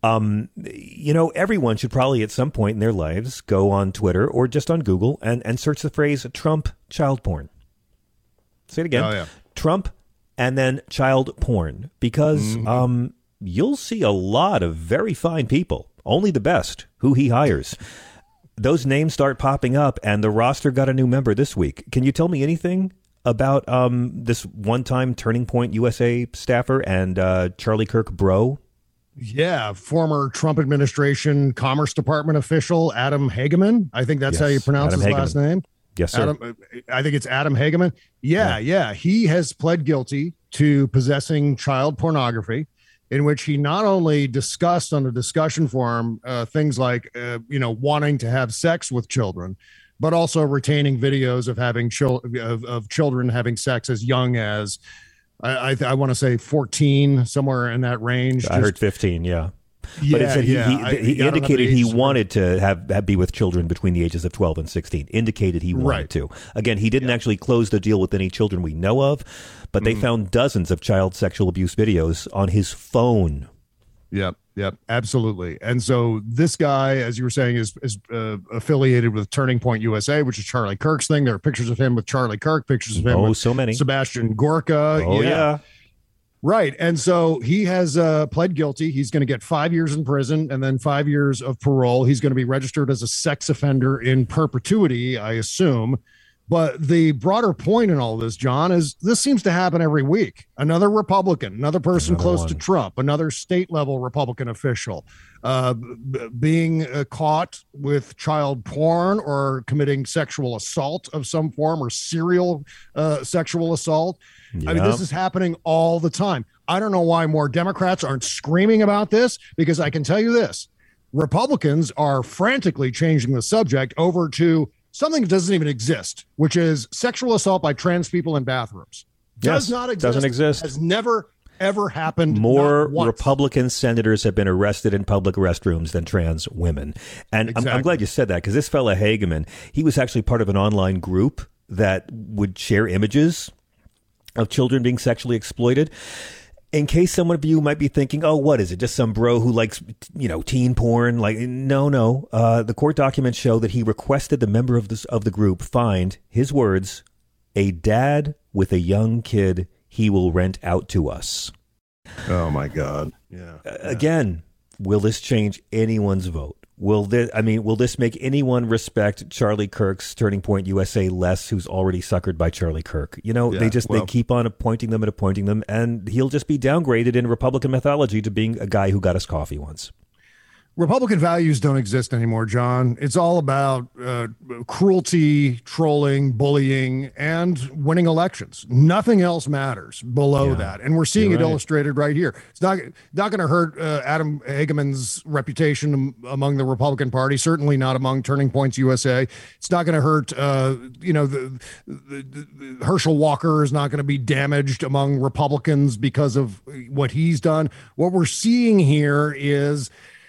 Everyone should probably at some point in their lives go on Twitter or just on Google and search the phrase Trump child porn. Say it again. Oh, yeah. Trump and then child porn, because you'll see a lot of very fine people, only the best, who he hires. Those names start popping up, and the roster got a new member this week. Can you tell me anything about this one-time Turning Point USA staffer and Charlie Kirk bro? Yeah, former Trump administration Commerce Department official Adam Hageman. I think that's how you pronounce his last name. Yes, sir. I think it's Adam Hageman. Yeah. He has pled guilty to possessing child pornography, in which he not only discussed on a discussion forum things like, wanting to have sex with children, but also retaining videos of having of children having sex as young as, I want to say 14, somewhere in that range. I heard 15, yeah. But it said he indicated he wanted to have be with children between the ages of 12 and 16. Indicated he wanted to. Again, he didn't actually close the deal with any children we know of, but they found dozens of child sexual abuse videos on his phone. Yep, absolutely. And so this guy, as you were saying, is affiliated with Turning Point USA, which is Charlie Kirk's thing. There are pictures of him with Charlie Kirk, pictures of him with so many. Sebastian Gorka. Oh, yeah. Right. And so he has pled guilty. He's going to get 5 years in prison and then 5 years of parole. He's going to be registered as a sex offender in perpetuity, I assume. But the broader point in all this, John, is this seems to happen every week. Another Republican, another person close to Trump, another state level Republican official being caught with child porn or committing sexual assault of some form or serial sexual assault. Yep. I mean, this is happening all the time. I don't know why more Democrats aren't screaming about this, because I can tell you this. Republicans are frantically changing the subject over to something that doesn't even exist, which is sexual assault by trans people in bathrooms. Does not exist. Doesn't exist. Has never, ever happened. More Republican senators have been arrested in public restrooms than trans women. And Exactly. I'm glad you said that, because this fella Hageman, he was actually part of an online group that would share images of children being sexually exploited. In case some of you might be thinking, oh, what is it? Just some bro who likes, teen porn? Like, no. The court documents show that he requested the member of the group find, his words, a dad with a young kid he will rent out to us. Oh, my God. Yeah. Again, will this change anyone's vote? Will this make anyone respect Charlie Kirk's Turning Point USA less, who's already suckered by Charlie Kirk? They keep on appointing them, and he'll just be downgraded in Republican mythology to being a guy who got us coffee once. Republican values don't exist anymore, John. It's all about cruelty, trolling, bullying, and winning elections. Nothing else matters below that. And we're seeing it illustrated right here. It's not going to hurt Adam Hageman's reputation among the Republican Party, certainly not among Turning Points USA. It's not going to hurt, the Herschel Walker is not going to be damaged among Republicans because of what he's done. What we're seeing here is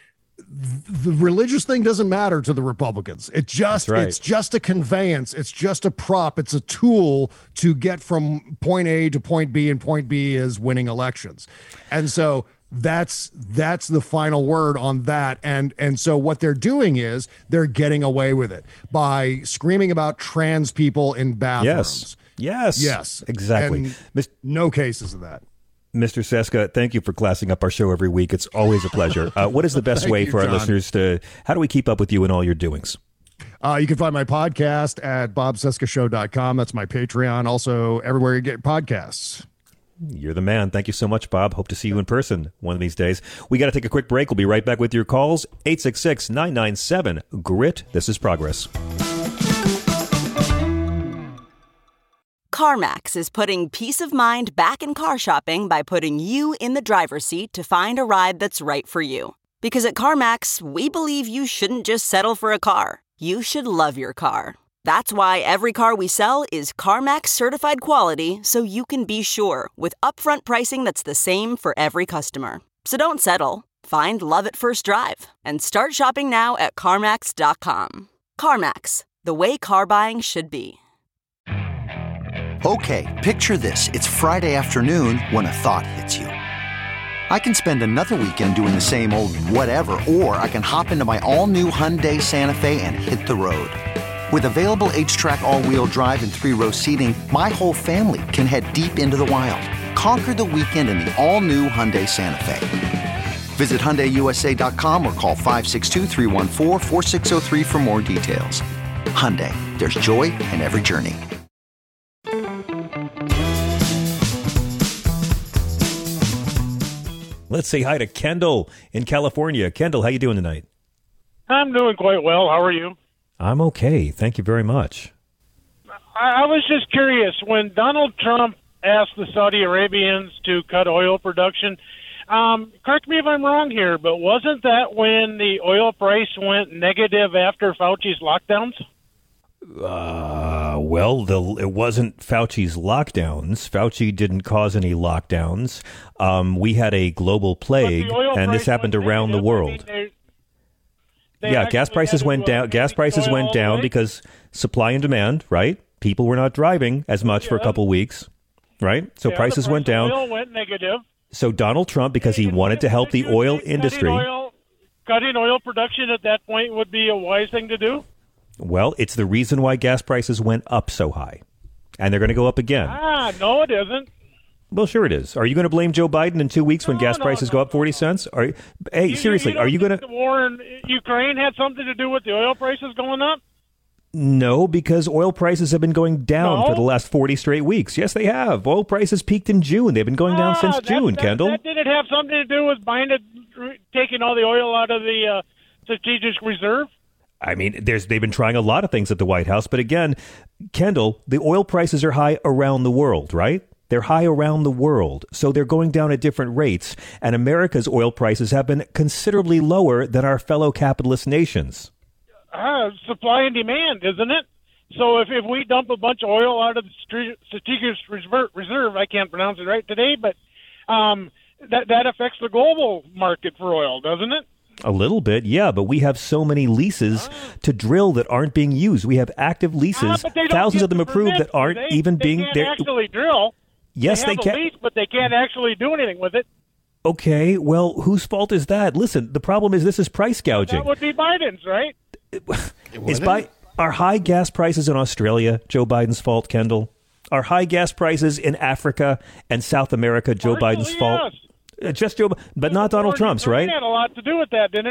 the religious thing doesn't matter to the Republicans. It's just a conveyance. It's just a prop. It's a tool to get from point A to point B, and point B is winning elections. And so that's the final word on that. And so what they're doing is they're getting away with it by screaming about trans people in bathrooms. Yes, exactly. And no cases of that. Mr. Seska, thank you for classing up our show every week. It's always a pleasure. What is the best way for our listeners how do we keep up with you and all your doings? You can find my podcast at bobceskashow.com. That's my Patreon. Also, everywhere you get podcasts. You're the man. Thank you so much, Bob. Hope to see you in person one of these days. We got to take a quick break. We'll be right back with your calls. 866-997-GRIT. This is Progress. CarMax is putting peace of mind back in car shopping by putting you in the driver's seat to find a ride that's right for you. Because at CarMax, we believe you shouldn't just settle for a car. You should love your car. That's why every car we sell is CarMax certified quality, so you can be sure with upfront pricing that's the same for every customer. So don't settle. Find love at first drive and start shopping now at CarMax.com. CarMax, the way car buying should be. Okay, picture this. It's Friday afternoon when a thought hits you. I can spend another weekend doing the same old whatever, or I can hop into my all-new Hyundai Santa Fe and hit the road. With available H-Track all-wheel drive and 3-row seating, my whole family can head deep into the wild. Conquer the weekend in the all-new Hyundai Santa Fe. Visit HyundaiUSA.com or call 562-314-4603 for more details. Hyundai, there's joy in every journey. Let's say hi to Kendall in California. Kendall, how you doing tonight? I'm doing quite well. How are you? I'm okay. Thank you very much. I was just curious. When Donald Trump asked the Saudi Arabians to cut oil production, correct me if I'm wrong here, but wasn't that when the oil price went negative after Fauci's lockdowns? It wasn't Fauci's lockdowns. Fauci didn't cause any lockdowns. We had a global plague, and this happened around the world. Gas prices went down. Gas prices went down because supply and demand, right? People were not driving as much for a couple weeks, right? So prices went down. Oil went negative. So Donald Trump, because he wanted to help the oil industry. Cutting oil production at that point would be a wise thing to do? Well, it's the reason why gas prices went up so high. And they're going to go up again. No, it isn't. Well, sure it is. Are you going to blame Joe Biden in 2 weeks when gas prices go up 40 cents? Seriously, are you going to... The war in Ukraine had something to do with the oil prices going up? No, because oil prices have been going down for the last 40 straight weeks. Yes, they have. Oil prices peaked in June. They've been going down since June, Kendall. That didn't have something to do with taking all the oil out of the strategic reserve? I mean, they've been trying a lot of things at the White House. But again, Kendall, the oil prices are high around the world, right? They're high around the world, so they're going down at different rates, and America's oil prices have been considerably lower than our fellow capitalist nations. Supply and demand, isn't it? So if we dump a bunch of oil out of the strategic reserve, I can't pronounce it right today, but that affects the global market for oil, doesn't it? A little bit, yeah, but we have so many leases to drill that aren't being used. We have active leases, thousands of them approved that aren't even being... They can't actually drill. Yes, they can. Lease, but they can't actually do anything with it. Okay, well, whose fault is that? Listen, the problem is this is price gouging. That would be Biden's, right? Are high gas prices in Australia Joe Biden's fault, Kendall? Are high gas prices in Africa and South America Joe Biden's fault? Just Joe, but not Donald Trump's, right? It had a lot to do with that, didn't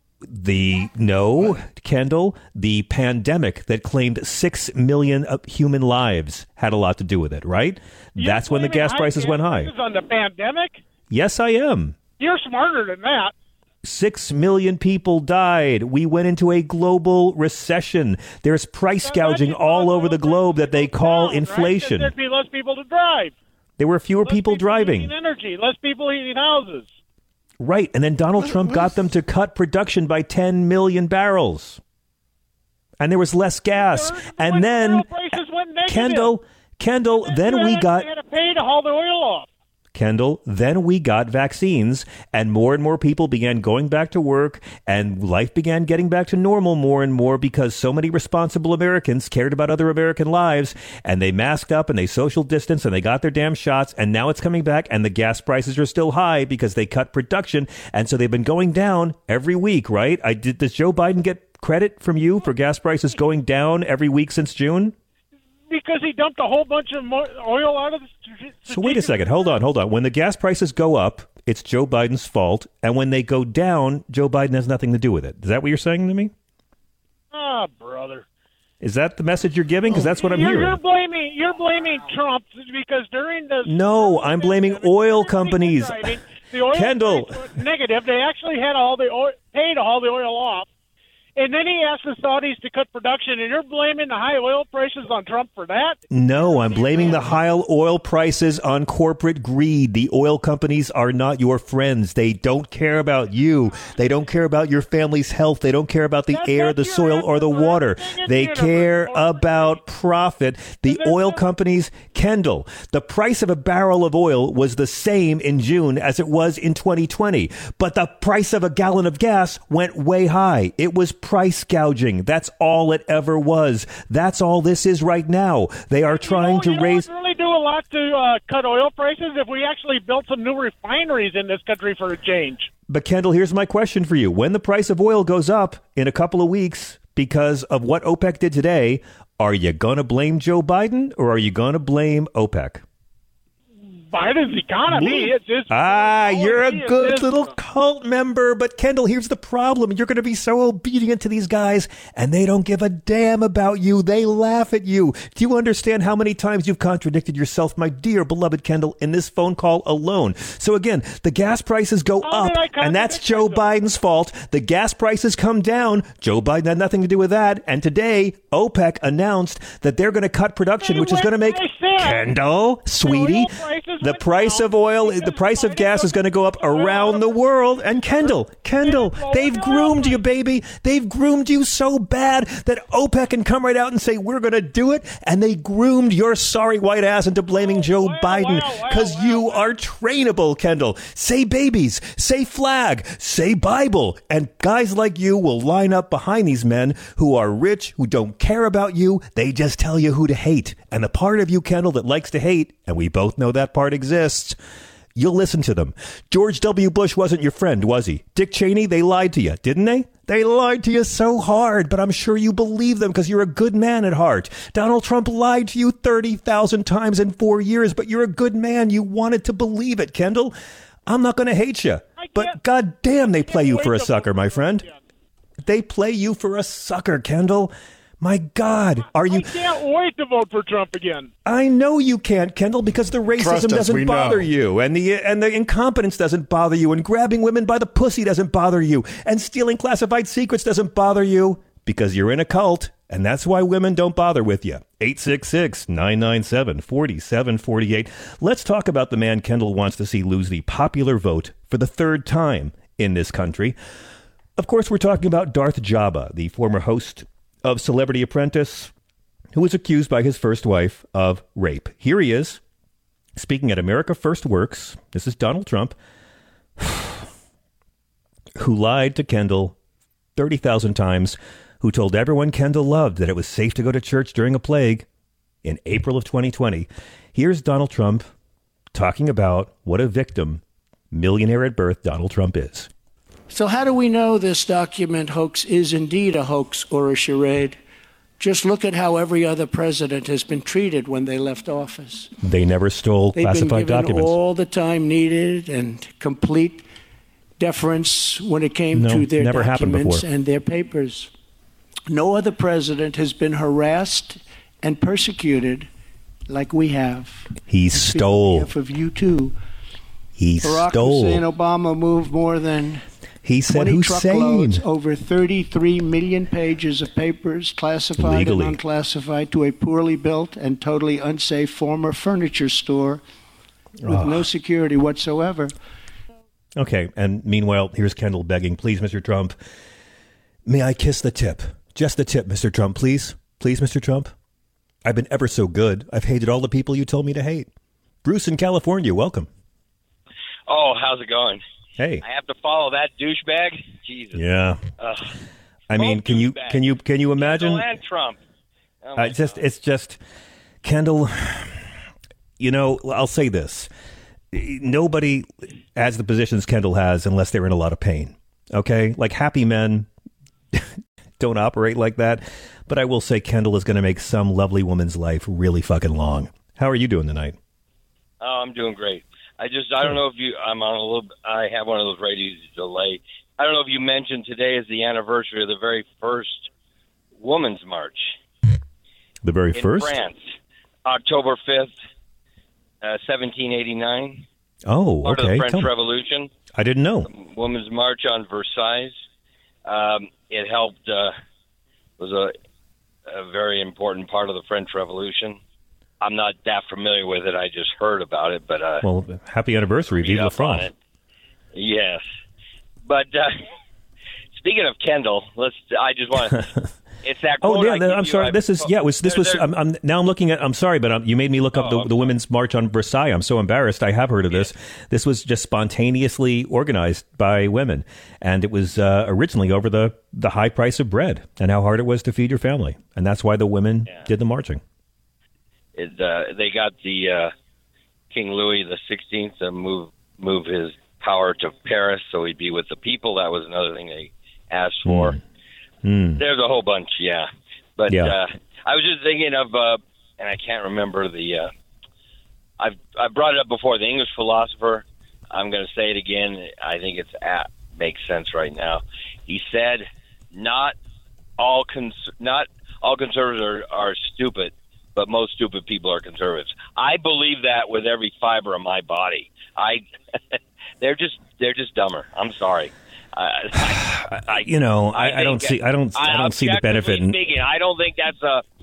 it? No, Kendall, the pandemic that claimed 6 million human lives had a lot to do with it, right? That's when the gas prices went high. On the pandemic? Yes, I am. You're smarter than that. 6 million people died. We went into a global recession. There's price gouging all over the globe that they call inflation. There'd be less people to drive. There were fewer people driving. Eating energy, less people eating houses. Right, and then Donald Trump got them to cut production by 10 million barrels. And there was less gas. And then, Kendall, then we got... They had to pay to haul the oil off. Kendall, then we got vaccines, and more people began going back to work, and life began getting back to normal more and more because so many responsible Americans cared about other American lives, and they masked up, and they social distanced, and they got their damn shots, and now it's coming back, and the gas prices are still high because they cut production, and so they've been going down every week, right? Does Joe Biden get credit from you for gas prices going down every week since June? Because he dumped a whole bunch of oil out of the... So wait a second. Hold on. When the gas prices go up, it's Joe Biden's fault. And when they go down, Joe Biden has nothing to do with it. Is that what you're saying to me? Brother. Is that the message you're giving? Because that's what I'm hearing. You're blaming Trump because during the... No, I'm blaming oil companies. The oil Kendall. Negative. They actually had paid to haul the oil off. And then he asked the Saudis to cut production, and you're blaming the high oil prices on Trump for that? No, I'm blaming the high oil prices on corporate greed. The oil companies are not your friends. They don't care about you. They don't care about your family's health. They don't care about the air, the soil, or the water. They care about profit. The oil companies, Kendall, the price of a barrel of oil was the same in June as it was in 2020. But the price of a gallon of gas went way high. It was price gouging. That's all it ever was. That's all this is right now. They are trying to raise... It would really do a lot to cut oil prices if we actually built some new refineries in this country for a change. But Kendall, here's my question for you. When the price of oil goes up in a couple of weeks because of what OPEC did today, are you going to blame Joe Biden or are you going to blame OPEC? Biden's economy. You're a good little cult member. But Kendall, here's the problem. You're going to be so obedient to these guys, and they don't give a damn about you. They laugh at you. Do you understand how many times you've contradicted yourself, my dear beloved Kendall, in this phone call alone? So again, the gas prices go up, and that's Joe Biden's fault. The gas prices come down. Joe Biden had nothing to do with that. And today, OPEC announced that they're going to cut production, which is going to make... Kendall, sweetie... The price of oil, the price of gas is going to go up around the world. And Kendall, they've groomed you, baby. They've groomed you so bad that OPEC can come right out and say, we're going to do it. And they groomed your sorry white ass into blaming Joe Biden because you are trainable, Kendall. Say babies, say flag, say Bible. And guys like you will line up behind these men who are rich, who don't care about you. They just tell you who to hate. And the part of you, Kendall, that likes to hate, and we both know that part exists, you'll listen to them. George W. Bush wasn't your friend, was he? Dick Cheney, they lied to you, didn't they? They lied to you so hard, but I'm sure you believe them because you're a good man at heart. Donald Trump lied to you 30,000 times in 4 years, but you're a good man. You wanted to believe it, Kendall. I'm not going to hate you, but goddamn, they play you for a sucker, my friend. They play you for a sucker, Kendall. My God, are you... I can't wait to vote for Trump again. I know you can't, Kendall, because the racism doesn't bother you, and the incompetence doesn't bother you, and grabbing women by the pussy doesn't bother you, and stealing classified secrets doesn't bother you, because you're in a cult, And that's why women don't bother with you. 866-997-4748. Let's talk about the man Kendall wants to see lose the popular vote for the third time in this country. Of course, we're talking about Darth Jabba, the former host of Celebrity Apprentice, who was accused by his first wife of rape. Here he is, speaking at America First Works. This is Donald Trump, who lied to Kendall 30,000 times, who told everyone Kendall loved that it was safe to go to church during a plague in April of 2020. Here's Donald Trump talking about what a victim, millionaire at birth, Donald Trump is. So how do we know this document hoax is indeed a hoax or a charade? Just look at how every other president has been treated when they left office. They never stole classified documents. They've been given all the time needed and complete deference when it came to their documents and their papers. No other president has been harassed and persecuted like we have. He stole. Of you too. He Barack stole. Hussein Obama moved more than he said 20 Hussein. truckloads, over 33 million pages of papers, classified Legally. and unclassified, to a poorly built and totally unsafe former furniture store with no security whatsoever. Okay, and meanwhile, here's Kendall begging, please, Mr. Trump, may I kiss the tip? Just the tip, Mr. Trump, please. Please, Mr. Trump. I've been ever so good. I've hated all the people you told me to hate. Bruce in California, welcome. Oh, how's it going? Hey. I have to follow that douchebag? Jesus. Yeah. I mean, can you imagine? Kendall and Trump. Oh it's just Kendall. You know, I'll say this: nobody has the positions Kendall has unless they're in a lot of pain. Okay, like happy men don't operate like that. But I will say Kendall is going to make some lovely woman's life really fucking long. How are you doing tonight? Oh, I'm doing great. I don't know if I have one of those radio delay. I don't know if you mentioned today is the anniversary of the very first Women's March. The very first? In France, October 5th, 1789. Oh, Part okay. of the French Revolution. I didn't know. Women's March on Versailles. It helped, was a very important part of the French Revolution. I'm not that familiar with it. I just heard about it. But well, happy anniversary, Vive la France. Yes. But speaking of Kendall, I just want to... It's that quote. Oh yeah, I'm sorry. This was. I'm looking at. I'm sorry, but you made me look up the Women's March on Versailles. I'm so embarrassed. I have heard of this. This was just spontaneously organized by women, and it was originally over the high price of bread and how hard it was to feed your family, and that's why the women did the marching. They got the King Louis XVI to move his power to Paris so he'd be with the people. That was another thing they asked for. There's a whole bunch, yeah. But I was just thinking of, and I can't remember I brought it up before, the English philosopher. I'm going to say it again. I think makes sense right now. He said, not all conservatives are stupid, but most stupid people are conservatives. I believe that with every fiber of my body. They're just dumber. I'm sorry. I don't see the benefit. Speaking, I don't think that's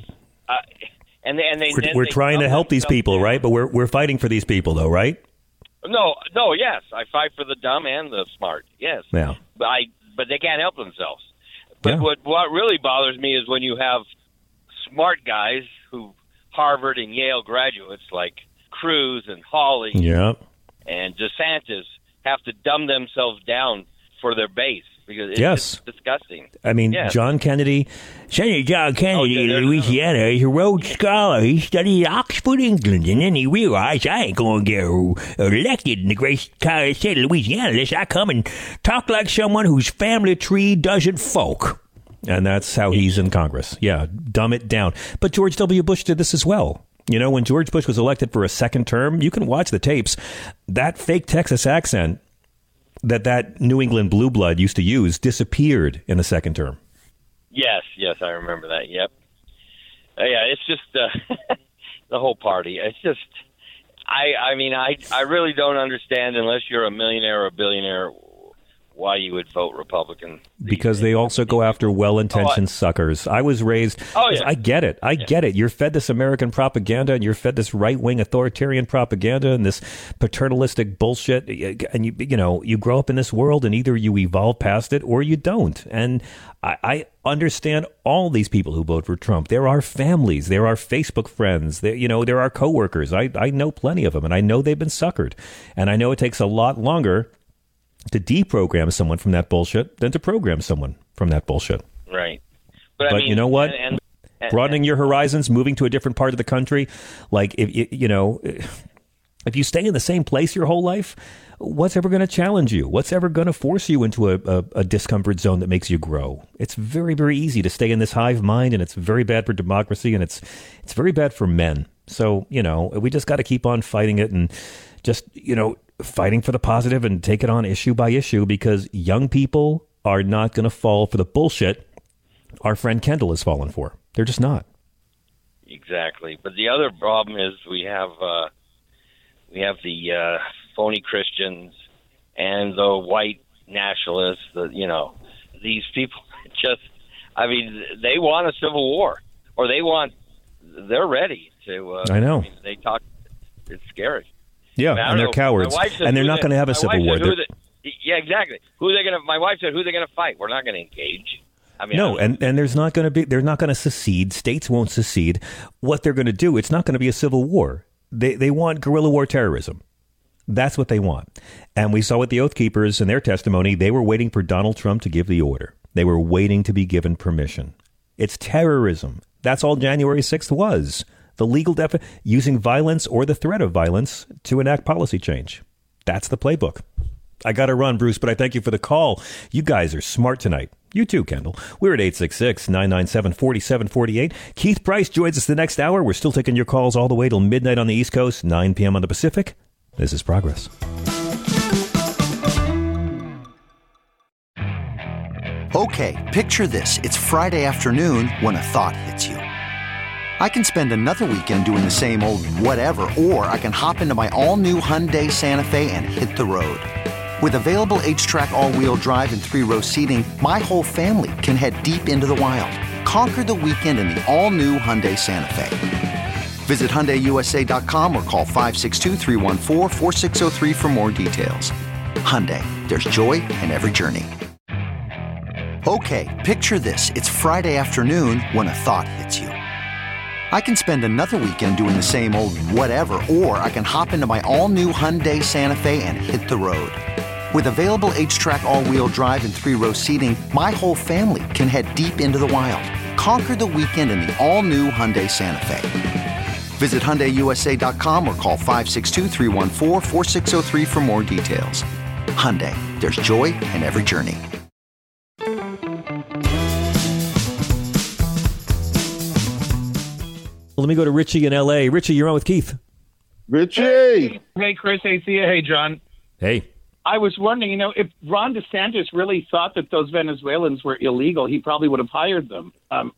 we're trying to help these people, right? But we're fighting for these people, though, right? No, yes, I fight for the dumb and the smart. Yes, yeah. But they can't help themselves. But what really bothers me is when you have smart guys who Harvard and Yale graduates like Cruz and Hawley, and DeSantis have to dumb themselves down for their base because it's just disgusting. I mean, John Kennedy, Senator John Kennedy of Louisiana is a Rhodes Scholar. He studied at Oxford, England, and then he realized I ain't going to get elected in the great state of Louisiana unless I come and talk like someone whose family tree doesn't fork. And that's how he's in Congress. Yeah, dumb it down. But George W. Bush did this as well. You know, when George Bush was elected for a second term, you can watch the tapes. That fake Texas accent that New England blue blood used to use disappeared in the second term. Yes, I remember that. Yep. It's just the whole party. It's just, I mean, I really don't understand unless you're a millionaire or a billionaire why you would vote Republican. Because they also go after well-intentioned suckers. I was raised. Oh, yeah. I get it. I get it. You're fed this American propaganda, and you're fed this right-wing authoritarian propaganda and this paternalistic bullshit. And you grow up in this world, and either you evolve past it or you don't. And I understand all these people who vote for Trump. There are families. There are Facebook friends. There are coworkers. I know plenty of them, and I know they've been suckered. And I know it takes a lot longer to deprogram someone from that bullshit than to program someone from that bullshit. Right. But I mean, you know what? Broadening your horizons, moving to a different part of the country, like if you stay in the same place your whole life, what's ever going to challenge you? What's ever going to force you into a discomfort zone that makes you grow? It's very, very easy to stay in this hive mind, and it's very bad for democracy, and it's very bad for men. So, we just got to keep on fighting it and just, fighting for the positive and take it on issue by issue, because young people are not going to fall for the bullshit our friend Kendall has fallen for. They're just not. Exactly. But the other problem is we have the phony Christians and the white nationalists. These people they want a civil war, or they're ready to. I know. They talk. It's scary. Yeah, and they're cowards, and they're not going to have a civil war. Yeah, exactly. My wife said, who are they going to fight? We're not going to engage. No, and there's not going to be. They're not going to secede. States won't secede. What they're going to do, it's not going to be a civil war. They want guerrilla war terrorism. That's what they want. And we saw with the Oath Keepers in their testimony, they were waiting for Donald Trump to give the order. They were waiting to be given permission. It's terrorism. That's all January 6th was. The legal using violence or the threat of violence to enact policy change. That's the playbook. I got to run, Bruce, but I thank you for the call. You guys are smart tonight. You too, Kendall. We're at 866-997-4748. Keith Price joins us the next hour. We're still taking your calls all the way till midnight on the East Coast, 9 p.m. on the Pacific. This is Progress. Okay, picture this. It's Friday afternoon when a thought hits you. I can spend another weekend doing the same old whatever, or I can hop into my all-new Hyundai Santa Fe and hit the road. With available H-Track all-wheel drive and 3-row seating, my whole family can head deep into the wild. Conquer the weekend in the all-new Hyundai Santa Fe. Visit HyundaiUSA.com or call 562-314-4603 for more details. Hyundai, there's joy in every journey. Okay, picture this. It's Friday afternoon when a thought hits you. I can spend another weekend doing the same old whatever, or I can hop into my all-new Hyundai Santa Fe and hit the road. With available H-Track all-wheel drive and 3-row seating, my whole family can head deep into the wild. Conquer the weekend in the all-new Hyundai Santa Fe. Visit HyundaiUSA.com or call 562-314-4603 for more details. Hyundai, there's joy in every journey. Let me go to Richie in L.A. Richie, you're on with Keith. Richie! Hey, Chris. Hey, Thea. Hey, John. Hey. I was wondering, if Ron DeSantis really thought that those Venezuelans were illegal, he probably would have hired them.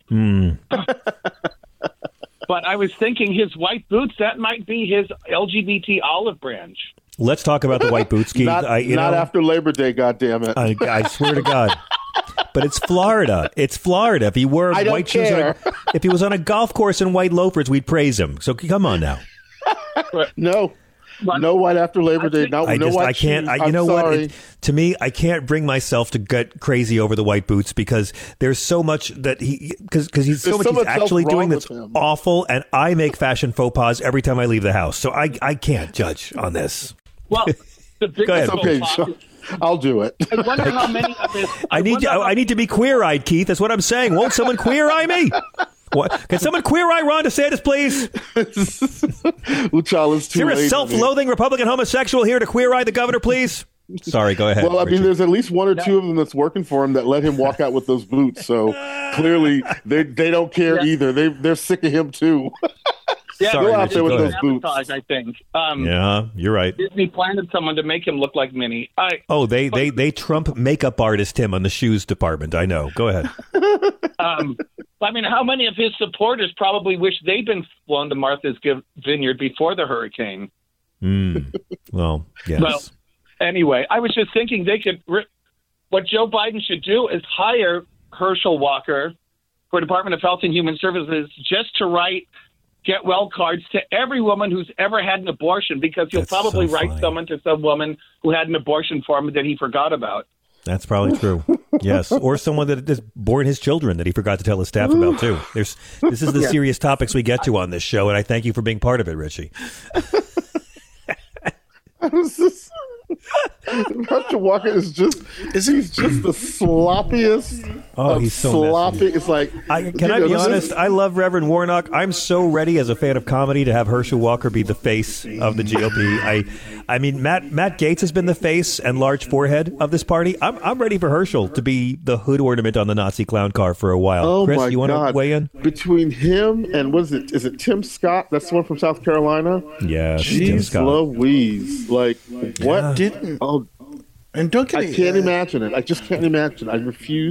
But I was thinking his white boots, that might be his LGBT olive branch. Let's talk about the white boots, Keith. Not after Labor Day, goddammit. I swear to God. But it's Florida. It's Florida. If he wore white shoes, if he was on a golf course in white loafers, we'd praise him. So come on now. No white after Labor Day. I can't. You know what? To me, I can't bring myself to get crazy over the white boots, because there's so much that because he's actually doing that's awful, and I make fashion faux pas every time I leave the house. So I can't judge on this. Well, the biggest okay, so I'll do it. I wonder how many of his. I need to be queer-eyed, Keith. That's what I'm saying. Won't someone queer-eye me? What? Can someone queer-eye Ron DeSantis, please? Is there a self-loathing Republican homosexual here to queer-eye the governor, please? Sorry, go ahead. Well, I mean, there's at least one or two of them that's working for him that let him walk out with those boots. So clearly, they don't care either. They're sick of him too. Yeah, sorry, out there with those boots. I think. Yeah, you're right. Disney planted someone to make him look like Minnie. They Trump makeup artist him on the shoes department. I know. Go ahead. I mean, how many of his supporters probably wish they'd been flown to Martha's Vineyard before the hurricane? Well, yes. Well, anyway, I was just thinking they could what Joe Biden should do is hire Herschel Walker for Department of Health and Human Services just to write get well cards to every woman who's ever had an abortion, because he'll probably write someone to some woman who had an abortion for him that he forgot about. That's probably true. Yes. Or someone that is born his children that he forgot to tell his staff about, too. This is the serious topics we get to on this show, and I thank you for being part of it, Richie. Herschel Walker is just he's just the sloppiest. Oh, he's so sloppy. Messy. It's like, can I be honest? I love Reverend Warnock. I'm so ready as a fan of comedy to have Herschel Walker be the face of the GOP. I mean, Matt Gaetz has been the face and large forehead of this party. I'm ready for Herschel to be the hood ornament on the Nazi clown car for a while. Oh, Chris, my you want God. to weigh in? Between him and is it Tim Scott? That's the one from South Carolina. Yes, Tim Scott. Louise, like what? Yeah. Didn't and don't get I can't imagine it. I just can't imagine. I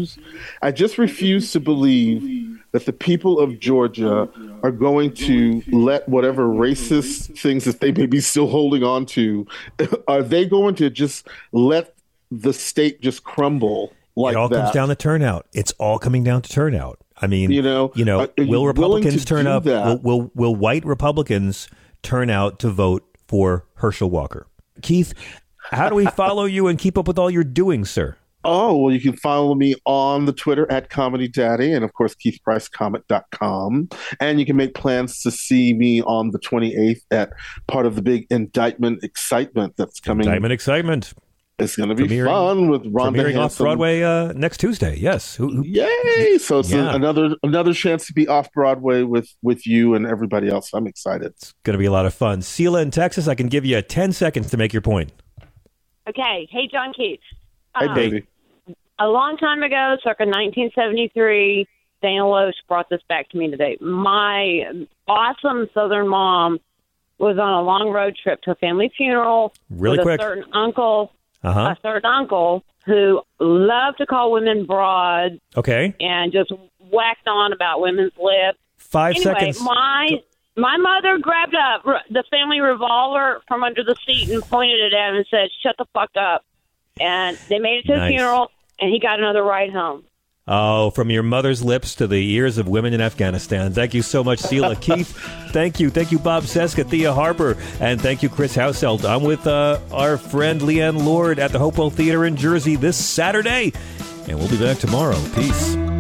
just refuse to believe that the people of Georgia are going to let whatever racist things that they may be still holding on to, are they going to just let the state just crumble like that? It all comes down to turnout. It's all coming down to turnout. I mean, will Republicans turn up? Will white Republicans turn out to vote for Herschel Walker? Keith, how do we follow you and keep up with all you're doing, sir? Oh, well, you can follow me on the Twitter at Comedy Daddy, and of course, KeithPriceComic.com. And you can make plans to see me on the 28th at part of the big Indictment Excitement that's coming. Indictment Excitement. It's going to be fun with Rhonda premiering Hanson. Off Broadway next Tuesday. Yes. Yay! So it's another chance to be off Broadway with you and everybody else. I'm excited. It's going to be a lot of fun. Sela in Texas, I can give you 10 seconds to make your point. Okay. Hey, John Keith. Hey, baby. A long time ago, circa 1973, Dana Loesch brought this back to me today. My awesome Southern mom was on a long road trip to a family funeral with a certain uncle. A certain uncle who loved to call women broad. Okay. And just whacked on about women's lips. 5 seconds. My mother grabbed up the family revolver from under the seat and pointed it at him and said, "Shut the fuck up." And they made it to the funeral, and he got another ride home. Oh, from your mother's lips to the ears of women in Afghanistan. Thank you so much, Sela. Keith, thank you. Thank you, Bob Seska, Thea Harper, and thank you, Chris Houselt. I'm with our friend Leanne Lord at the Hopewell Theater in Jersey this Saturday, and we'll be back tomorrow. Peace.